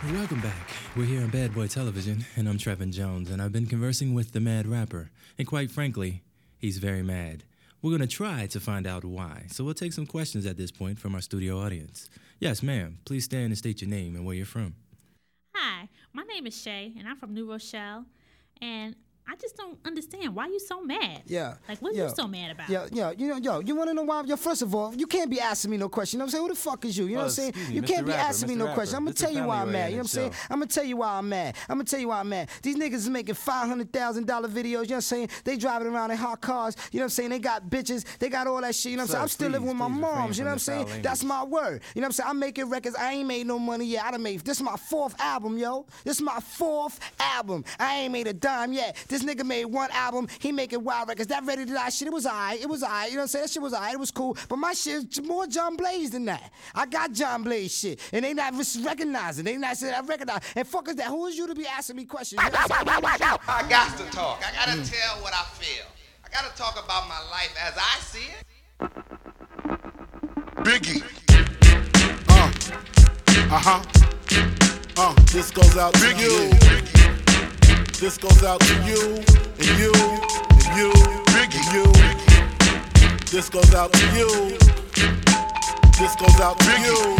Welcome back. We're here on Bad Boy Television, and I'm Trevin Jones, and I've been conversing with the Mad Rapper. And quite frankly, he's very mad. We're going to try to find out why. So we'll take some questions at this point from our studio audience. Yes, ma'am. Please stand and state your name and where you're from. Hi, my name is Shay, and I'm from New Rochelle, and I just don't understand why you so mad. Yeah. Like, what are you so mad about? You want to know why? Yo, first of all, you can't be asking me no question. You know what I'm saying? Who the fuck is you? You know what I'm saying? You can't be asking me no question. I'm going to tell you why I'm mad. You know what I'm saying? I'm going to tell you why I'm mad. These niggas is making $500,000 videos. You know what I'm saying? They driving around in hot cars. You know what I'm saying? They got bitches. They got all that shit. You know what I'm saying? I'm still living with my moms. You know what I'm saying? That's my word. You know what I'm saying? I'm making records. I ain't made no money yet. This is my 4th album, yo. This is my 4th album. I ain't made a dime yet. This nigga made one album. He making wild records. That Ready to Die shit, it was alright. You know what I'm saying? That shit was alright. It was cool. But my shit is more John Blaze than that. I got John Blaze shit. And they not recognizing. They not saying I recognize. And fuck is that? Who is you to be asking me questions? You know what I got to talk. I got to tell what I feel. I got to talk about my life as I see it. Biggie. This goes out to you. This goes out to you, and you, and you, Biggie, and you. This goes out to you. This goes out to you.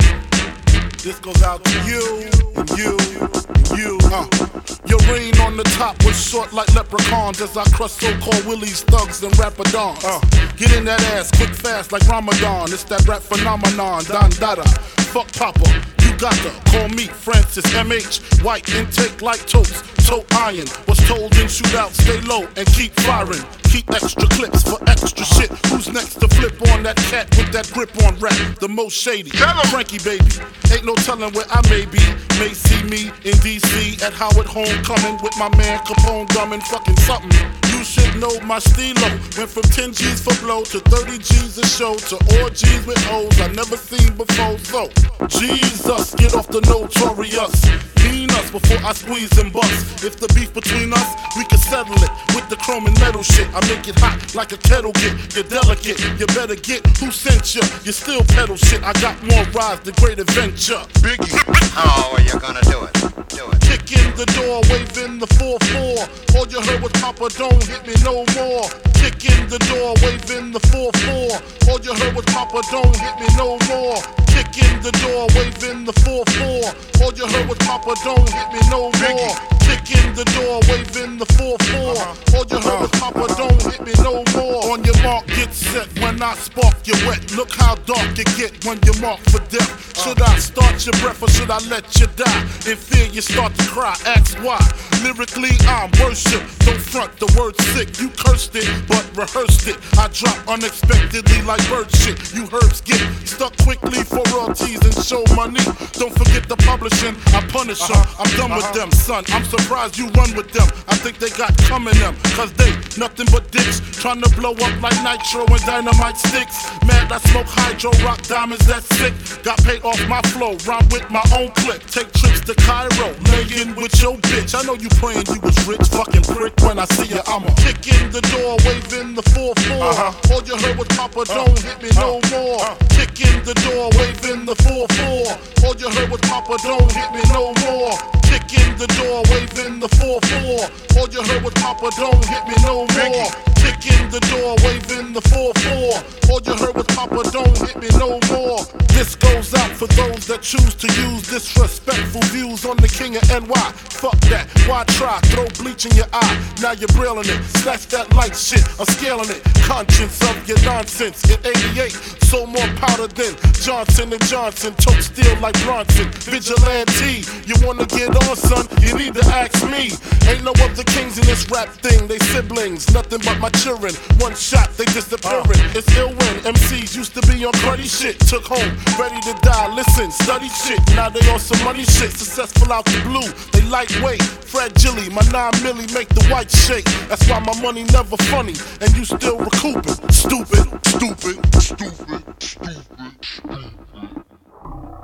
This goes out to you, and you, and you. Your reign on the top was short like leprechauns as I crush so-called willies, thugs, and rapadons. Get in that ass quick, fast like Ramadan. It's that rap phenomenon, Don Dada. Fuck Papa. Gotta call me Francis MH. White intake like toast, toe iron. Was told in shootout, stay low and keep firing. Keep extra clips for extra shit. Who's next to flip on that cat with that grip on rap? The most shady. Frankie baby. Ain't no telling where I may be. May see me in DC at Howard Homecoming with my man Capone gumming fucking something. You should know my stilo. Went from 10 G's for blow to 30 G's a show to orgies with hoes I never seen before. So, Jesus, get off the notorious. Mean us before I squeeze and bust. If the beef between us, we can settle it with the chrome and metal shit. I make it hot like a kettle get. You're delicate, you better get who sent you. You still pedal shit. I got more rides than Great Adventure. Biggie. How are you gonna do it? Do it. Kick in the door, waving the 4-4. All you heard was Papa, don't hit me no more. Kick in the door, waving the 4-4. All you heard was Papa, don't hit me no more. Kick in the door, waving the 4-4. All you heard was Papa, don't hit me no more. Kick in the door, waving the 4-4. All you heard was Papa, don't hit me no more. On your mark, get set. When I spark you wet, look how dark you get when you mark for death. Should I start your breath or should I let you die? In fear you start to cry, ask why. Lyrically I'm worship, don't front the word sick. You cursed it, but rehearsed it. I drop unexpectedly like bird shit. You herbs get stuck quickly for royalties and show money. Don't forget the publishing, I punish them. I'm done with them, son. I'm surprised you run with them. I think they got coming them, cause they nothing but dicks. Trying to blow up like nitro and dynamite sticks. Mad I smoke hydro, rock diamonds, that's sick. Got paid off my flow, rhyme with my own clip. Take trips to Cairo, laying with your bitch. I know you praying you was rich, fucking prick. When I see you, I'ma kick in the door, waving the 4-4. All you heard was Papa, don't hit me no more. Kick in the door, waving the 4-4. All you heard was Papa, don't hit me no more. Kick in the door, waving the 4-4. All you heard was Papa, don't hit me no more. Kick in the door, waving the 4-4. All you heard was Papa, don't hit me no more. This goes out for those that choose to use disrespectful views on the king of NY. Fuck that, why try? Throw bleach in your eye, now you're brilling it. Snatch that light shit, I'm scaling it. Conscience of your nonsense. In 88, so more powder than Johnson and Johnson. Choke steel like Bronson. Vigilante, you wanna get on, son? You need to ask me. Ain't no other kings in this rap thing. They siblings, nothing but my children. One shot, they disappearing. It's ill when MCs used to be on cruddy shit. Took home, ready to die. Listen, study shit. Now they on some money shit. Successful out the blue. They lightweight, fragile. My 9 milli make the white shake. That's why my money never funny, and you still recouping. Stupid, stupid, stupid, stupid, stupid.